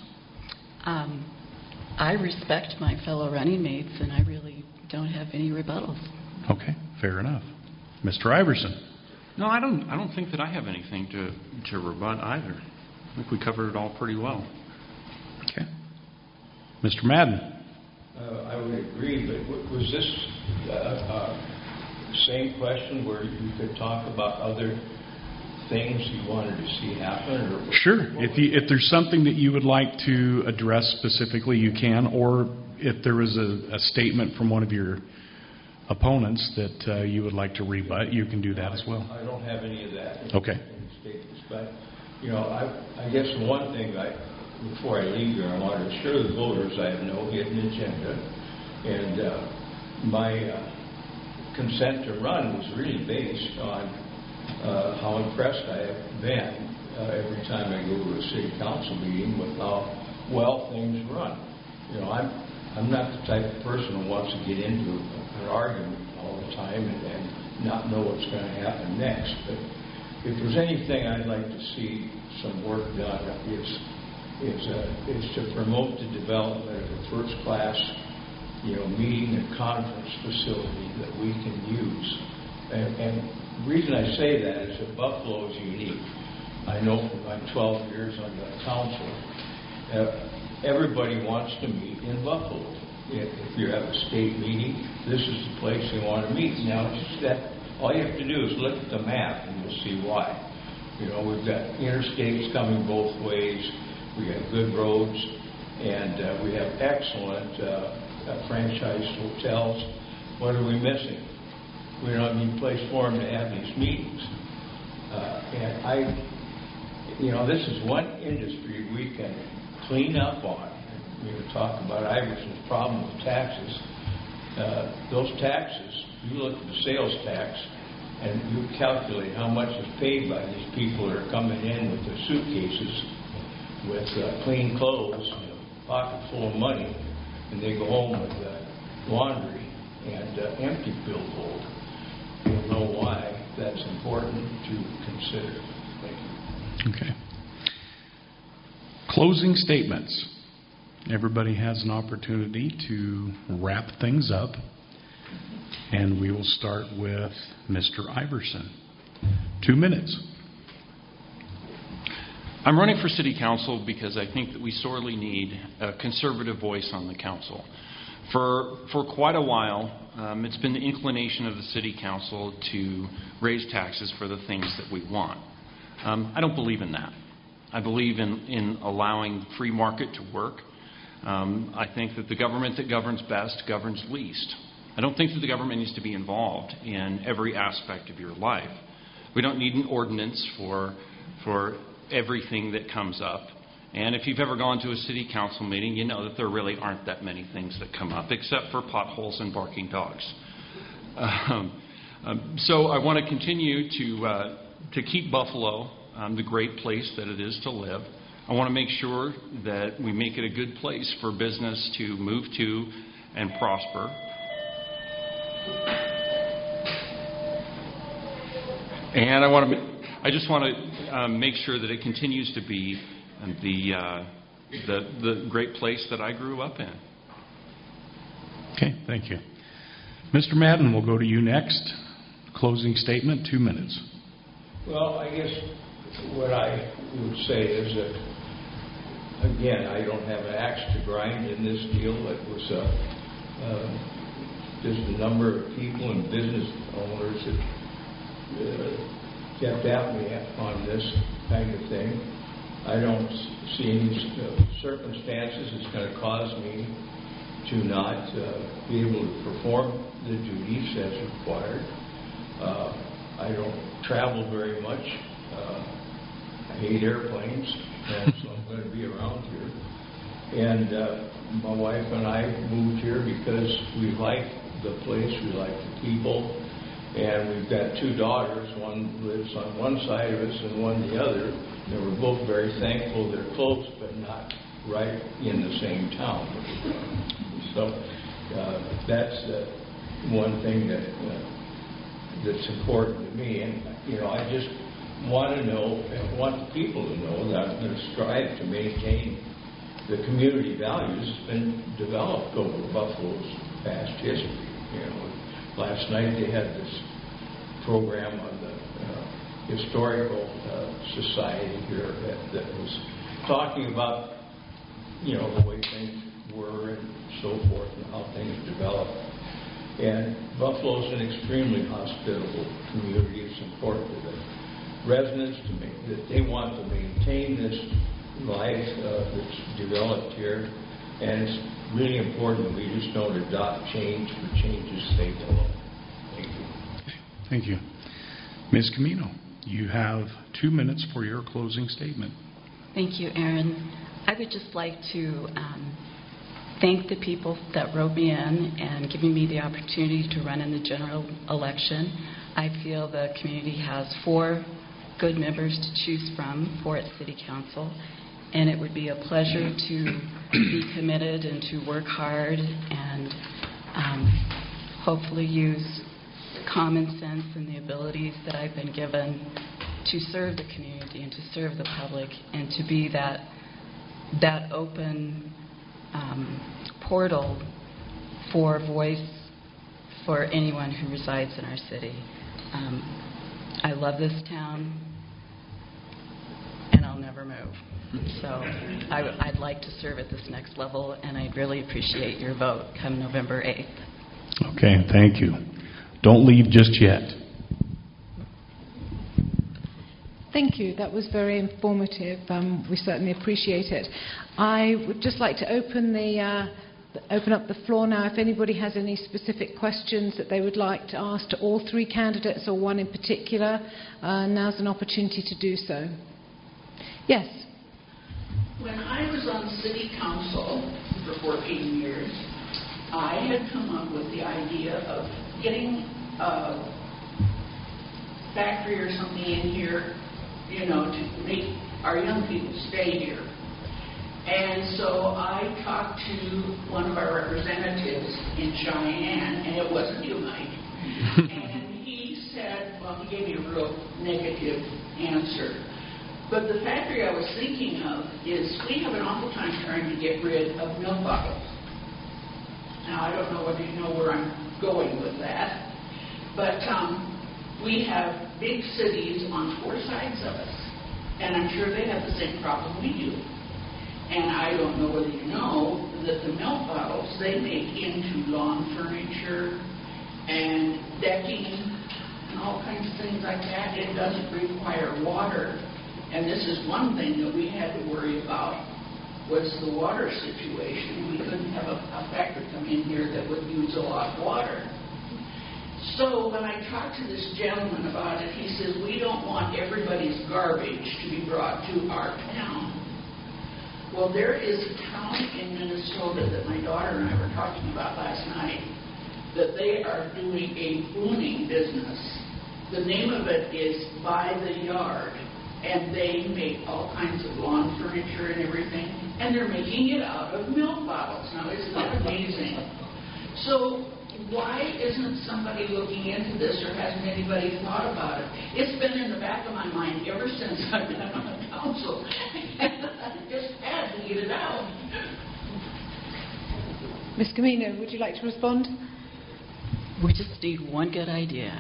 Um, I respect my fellow running mates, and I really don't have any rebuttals. Okay, fair enough. Mister Iverson. No, I don't. I don't think that I have anything to to rebut either. I think we covered it all pretty well. Okay. Mister Madden. Uh, I would agree, but w- was this uh, uh, same question where you could talk about other things you wanted to see happen? Or sure. If you, if there's something that you would like to address specifically, you can. Or if there is a, a statement from one of your opponents that uh, you would like to rebut, you can do that as well. I don't have any of that in, okay. in the statements. But, you know, I, I guess one thing, I, before I leave here, I want to assure the voters I have no hidden agenda. And uh, my uh, consent to run was really based on Uh, how impressed I have been uh, every time I go to a city council meeting with how well things run. You know, I'm I'm not the type of person who wants to get into an argument all the time and, and not know what's going to happen next. But if there's anything I'd like to see some work done, is is uh, is to promote the development of a first class, you know, meeting and conference facility that we can use. And, and the reason I say that is that Buffalo is unique. I know from my twelve years on the council, uh, everybody wants to meet in Buffalo. If, if you have a state meeting, this is the place they want to meet. Now, it's just that all you have to do is look at the map and you'll see why. You know, we've got interstates coming both ways. We have good roads, and uh, we have excellent uh, franchised hotels. What are we missing? We don't have any place for them to have these meetings. Uh, and I, you know, this is one industry we can clean up on. We were talking about Iverson's problem with taxes. Uh, those taxes, you look at the sales tax, and you calculate how much is paid by these people that are coming in with their suitcases with uh, clean clothes, and a pocket full of money, and they go home with uh, laundry and uh, empty billfold. You'll know that's important to consider. Thank you. Okay. Closing statements. Everybody has an opportunity to wrap things up. And we will start with Mister Iverson. Two minutes. I'm running for City Council because I think that we sorely need a conservative voice on the Council. For for quite a while, um, it's been the inclination of the City Council to raise taxes for the things that we want. Um, I don't believe in that. I believe in, in allowing the free market to work. Um, I think that the government that governs best governs least. I don't think that the government needs to be involved in every aspect of your life. We don't need an ordinance for for everything that comes up. And if you've ever gone to a city council meeting, you know that there really aren't that many things that come up, except for potholes and barking dogs. Um, um, so I want to continue to uh, to keep Buffalo um, the great place that it is to live. I want to make sure that we make it a good place for business to move to and prosper. And I want to, I just want to um, make sure that it continues to be the, uh, the the great place that I grew up in. Okay, thank you. Mister Madden, we'll go to you next. Closing statement, two minutes. Well, I guess what I would say is that, again, I don't have an axe to grind in this deal. It was uh, uh, just a number of people and business owners that Uh, kept at me on this kind of thing. I don't see any uh, circumstances that's going to cause me to not uh, be able to perform the duties as required. Uh, I don't travel very much. Uh, I hate airplanes, and so I'm going to be around here. And uh, my wife and I moved here because we like the place, we like the people. And we've got two daughters. One lives on one side of us and one the other. And we're both very thankful they're close, but not right in the same town. So uh, that's uh, one thing that uh, that's important to me. And you know, I just want to know, and want the people to know that I'm going to strive to maintain the community values that's been developed over Buffalo's past history. You know. Last night they had this program on the uh, historical uh, society here that, that was talking about, you know, the way things were and so forth and how things developed. And Buffalo is an extremely hospitable community. It's important to the residents to make that they want to maintain this life uh, that's developed here. And it's really important we just don't adopt change for change's sake alone. Thank you. Thank you. Miz Camino, you have two minutes for your closing statement. Thank you, Aaron. I would just like to um, thank the people that wrote me in and giving me the opportunity to run in the general election. I feel the community has four good members to choose from for its city council. And it would be a pleasure to be committed and to work hard and um, hopefully use common sense and the abilities that I've been given to serve the community and to serve the public and to be that that open um, portal for voice for anyone who resides in our city. Um, I love this town, and I'll never move. So I, I'd like to serve at this next level, and I'd really appreciate your vote come November eighth. Okay, thank you. Don't leave just yet. Thank you. That was very informative. Um, we certainly appreciate it. I would just like to open the uh, open up the floor now. If anybody has any specific questions that they would like to ask to all three candidates or one in particular, uh, now's an opportunity to do so. Yes. When I was on city council for fourteen years, I had come up with the idea of getting a factory or something in here, you know, to make our young people stay here. And so I talked to one of our representatives in Cheyenne, and it wasn't you, Mike. And he said, well, he gave me real negative answer. But the factory I was thinking of is we have an awful time trying to get rid of milk bottles. Now, I don't know whether you know where I'm going with that, but um, we have big cities on four sides of us, and I'm sure they have the same problem we do. And I don't know whether you know that the milk bottles they make into lawn furniture and decking and all kinds of things like that. It doesn't require water. And this is one thing that we had to worry about was the water situation. We couldn't have a, a factory come in here that would use a lot of water. So when I talked to this gentleman about it, he says, we don't want everybody's garbage to be brought to our town. Well, there is a town in Minnesota that my daughter and I were talking about last night that they are doing a booming business. The name of it is By the Yard, and they make all kinds of lawn furniture and everything, and they're making it out of milk bottles. Now, isn't that amazing? So why isn't somebody looking into this, or hasn't anybody thought about it? It's been in the back of my mind ever since I've been on the council. I just had to get it out. Miz Camino, would you like to respond? We just need one good idea.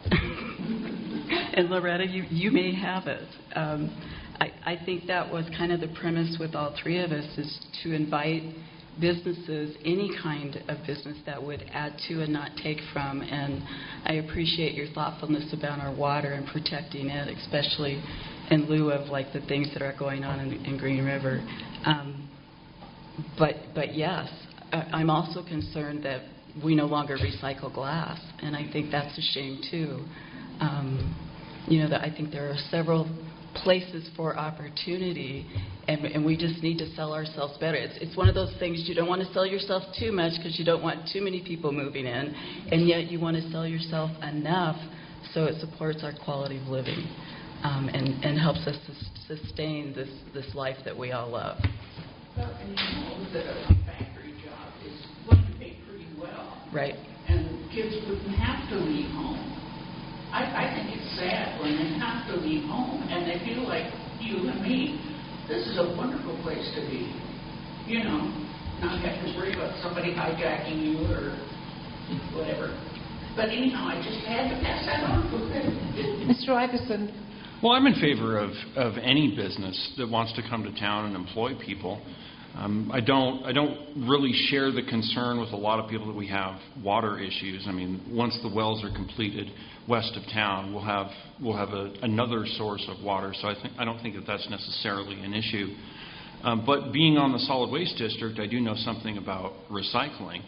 And Loretta, you, you may have it. Um, I, I think that was kind of the premise with all three of us, is to invite businesses, any kind of business that would add to and not take from. And I appreciate your thoughtfulness about our water and protecting it, especially in lieu of like the things that are going on in, in Green River. Um, but but yes, I'm also concerned that we no longer recycle glass, and I think that's a shame too. Um, you know, that I think there are several places for opportunity, and, and we just need to sell ourselves better. It's, it's one of those things you don't want to sell yourself too much because you don't want too many people moving in, and yet you want to sell yourself enough so it supports our quality of living um, and, and helps us to sustain this, this life that we all love. Well, and you know that a factory job is going to pay pretty well. Right. And kids wouldn't have to leave home. I, I think it's sad when they have to leave home and they feel like you and me, this is a wonderful place to be. You know, not have to worry about somebody hijacking you or whatever. But anyhow, I just had to pass that on. Mister Iverson. Well, I'm in favor of, of any business that wants to come to town and employ people. Um, I don't I don't really share the concern with a lot of people that we have water issues. I mean, once the wells are completed west of town, we'll have we'll have a, another source of water. So I think I don't think that that's necessarily an issue. Um, but being on the solid waste district, I do know something about recycling,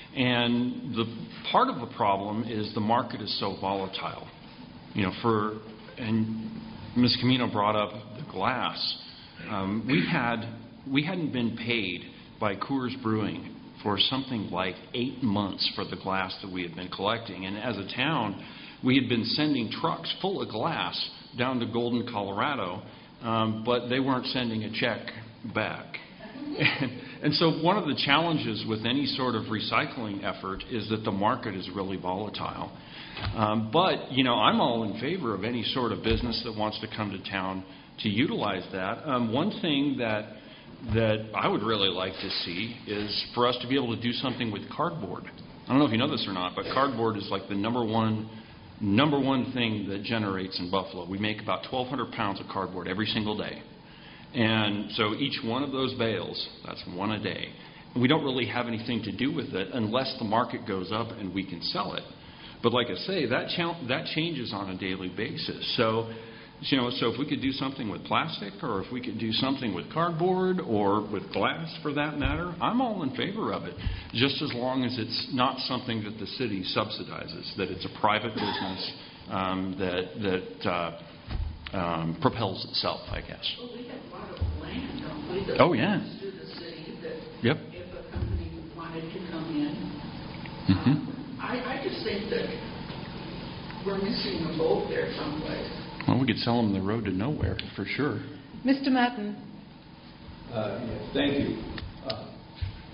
and the part of the problem is the market is so volatile. You know, for and Miz Camino brought up the glass. Um, we had. We hadn't been paid by Coors Brewing for something like eight months for the glass that we had been collecting. And as a town, we had been sending trucks full of glass down to Golden, Colorado, um, but they weren't sending a check back. And, and so one of the challenges with any sort of recycling effort is that the market is really volatile. Um, but, you know, I'm all in favor of any sort of business that wants to come to town to utilize that. Um, one thing that that I would really like to see is for us to be able to do something with cardboard. I don't know if you know this or not, but cardboard is like the number one number one thing that generates in Buffalo. We make about twelve hundred pounds of cardboard every single day. And so each one of those bales, that's one a day. And we don't really have anything to do with it unless the market goes up and we can sell it. But like I say, that cha- that changes on a daily basis. So You know, so if we could do something with plastic, or if we could do something with cardboard, or with glass for that matter, I'm all in favor of it, just as long as it's not something that the city subsidizes, that it's a private business um, that that uh, um, propels itself, I guess. Well, we have a lot of land, don't we? That oh, yeah. To the city that yep. if a company wanted to come in. Mm-hmm. Um, I, I just think that we're missing a boat there someplace. Well, we could sell them the road to nowhere, for sure. Mister Madden. Uh, yes, thank you. Uh,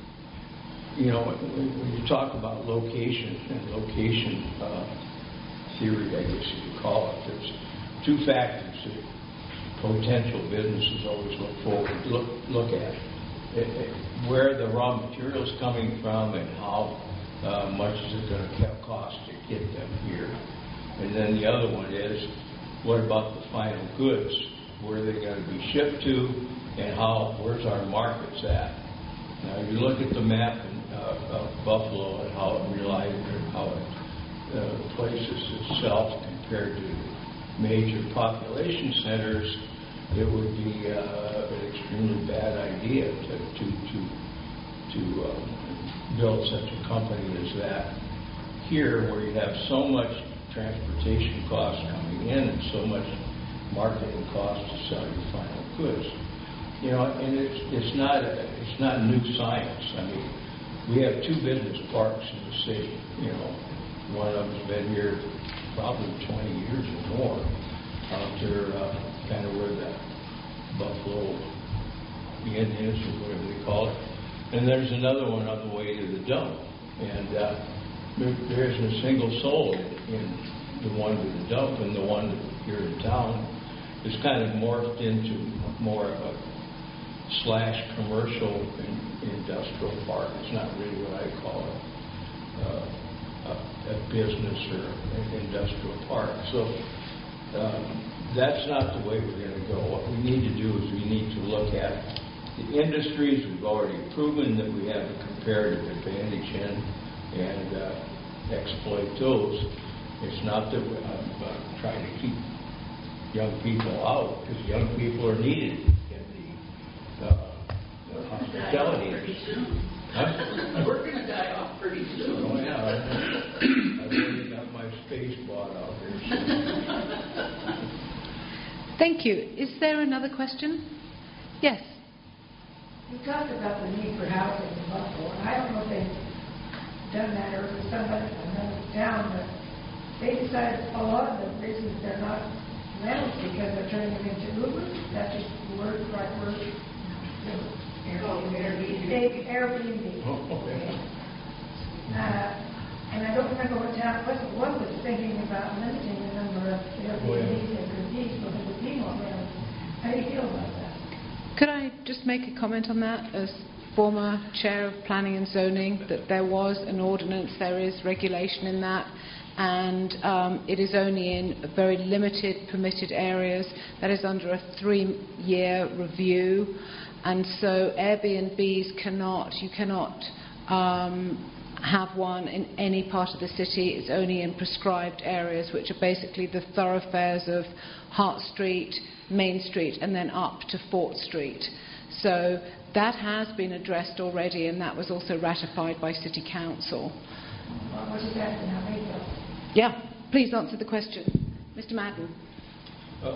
you know, when, when you talk about location and location uh, theory, I guess you could call it. There's two factors that potential businesses always look forward, look, look at. It, it, where the raw material is coming from and how uh, much is it going to cost to get them here. And then the other one is, what about the final goods? Where are they going to be shipped to, and how? Where's our markets at? Now, you look at the map in, uh, of Buffalo and how it relies, or how it uh, places itself compared to major population centers. It would be uh, an extremely bad idea to to to, to um, build such a company as that here, where you have so much transportation costs coming in and so much marketing costs to sell your final goods. You know, and it's it's not a, it's not new science. I mean, we have two business parks in the city. You know, one of them's been here probably twenty years or more. Out there, uh, kind of where the Buffalo Inn is, or whatever they call it. And there's another one on the way to the dump. And uh, there, there isn't a single soul in, in the one to the dump, and the one here in town is kind of morphed into more of a slash commercial and industrial park. It's not really what I call it, uh, a, a business or an industrial park. So um, that's not the way we're going to go. What we need to do is we need to look at the industries we've already proven that we have a comparative advantage in, and uh, exploit those. It's not that we, I'm uh, trying to keep young people out, because young people are needed in the, uh, the hospitality industry. Huh? We're going to die off pretty soon. Oh, yeah. I've, I've already got my space bought out here. So. Thank you. Is there another question? Yes. You talked about the need for housing in Buffalo, and I don't know if they've done that or if somebody another town, but they decided a lot of the reasons they're not rentals because they're turning them into Ubers. That's just word, right word. Airbnb. Airbnb. Oh, okay. Uh, and I don't remember what town, what one was thinking about limiting the number of Airbnbs that could be, so there would be more rentals. How do you feel about that? Could I just make a comment on that as former chair of planning and zoning, that there was an ordinance, there is regulation in that, and um, it is only in very limited permitted areas. That is under a three-year review, and so Airbnbs cannot, you cannot um, have one in any part of the city. It's only in prescribed areas, which are basically the thoroughfares of Hart Street, Main Street, and then up to Fort Street. So that has been addressed already, and that was also ratified by City Council. What was that and how they feel? Yeah, please answer the question. Mister Madden. Uh,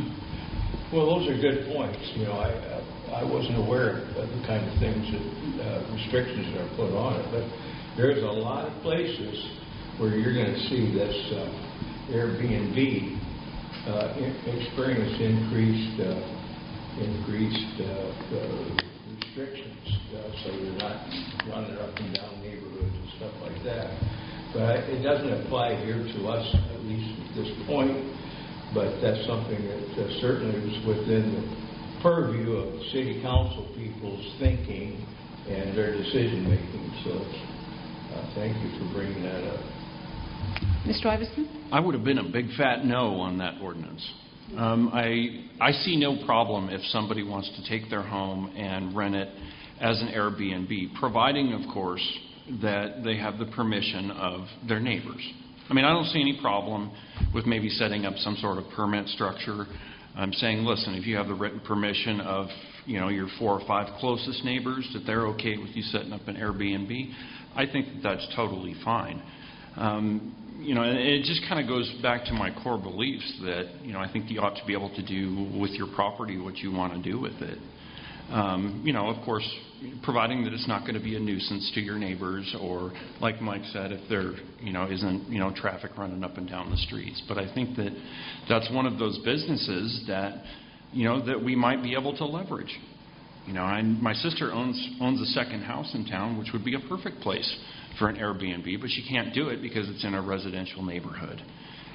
well, those are good points. You know, I uh, I wasn't aware of the kind of things that uh, restrictions that are put on it, but there's a lot of places where you're going to see this uh, Airbnb uh, in, experience increased uh, increased uh, uh, restrictions, uh, so you're not running up and down neighborhoods and stuff like that. But it doesn't apply here to us, at least at this point. But that's something that uh, certainly was within the purview of city council people's thinking and their decision making. So uh, thank you for bringing that up. Mister Iverson? I would have been a big fat no on that ordinance. Um, I I see no problem if somebody wants to take their home and rent it as an Airbnb, providing, of course, that they have the permission of their neighbors. I mean, I don't see any problem with maybe setting up some sort of permit structure. I'm saying, listen, if you have the written permission of, you know, your four or five closest neighbors, that they're okay with you setting up an Airbnb, I think that that's totally fine. Um, you know, and it just kind of goes back to my core beliefs that, you know, I think you ought to be able to do with your property what you want to do with it. Um, you know, of course, providing that it's not going to be a nuisance to your neighbors, or, like Mike said, if there, you know, isn't, you know, traffic running up and down the streets. But I think that that's one of those businesses that, you know, that we might be able to leverage. You know, I, my sister owns owns a second house in town, which would be a perfect place for an Airbnb, but she can't do it because it's in a residential neighborhood.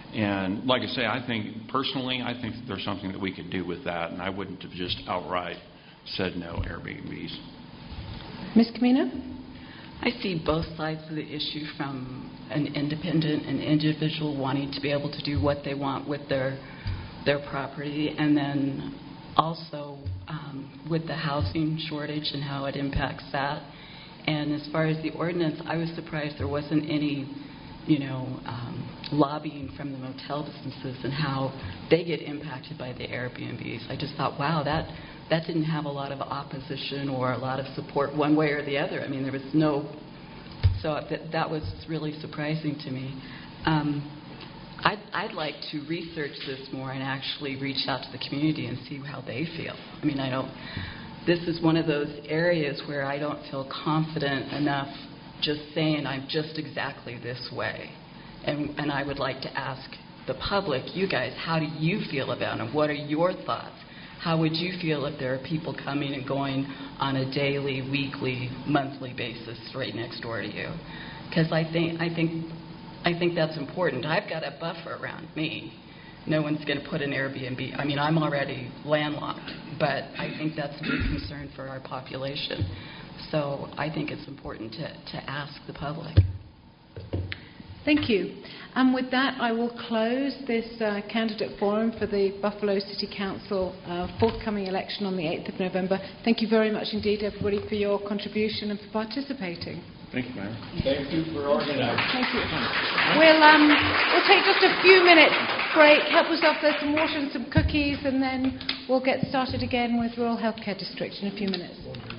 And like I say, I think, personally, I think that there's something that we could do with that, and I wouldn't have just outright said no Airbnbs. Miz Camino? I see both sides of the issue, from an independent and individual wanting to be able to do what they want with their their property, and then also um, with the housing shortage and how it impacts that. And as far as the ordinance, I was surprised there wasn't any, you know, um, lobbying from the motel businesses and how they get impacted by the Airbnbs. I just thought, wow, that that didn't have a lot of opposition or a lot of support one way or the other. I mean, there was no, so that, that was really surprising to me. Um, I'd, I'd like to research this more and actually reach out to the community and see how they feel. I mean, I don't, this is one of those areas where I don't feel confident enough just saying I'm just exactly this way. And, and I would like to ask the public, you guys, how do you feel about it? What are your thoughts? How would you feel if there are people coming and going on a daily, weekly, monthly basis right next door to you? Because I think, I think, I think that's important. I've got a buffer around me. No one's going to put an Airbnb. I mean, I'm already landlocked, but I think that's a big concern for our population. So I think it's important to, to ask the public. Thank you. And with that, I will close this uh, candidate forum for the Buffalo City Council uh, forthcoming election on the eighth of November. Thank you very much indeed, everybody, for your contribution and for participating. Thank you, Mayor. Thank you for organizing. Thank you. We'll, um, we'll take just a few minutes break, help yourself, there's some water and some cookies, and then we'll get started again with Rural Healthcare District in a few minutes.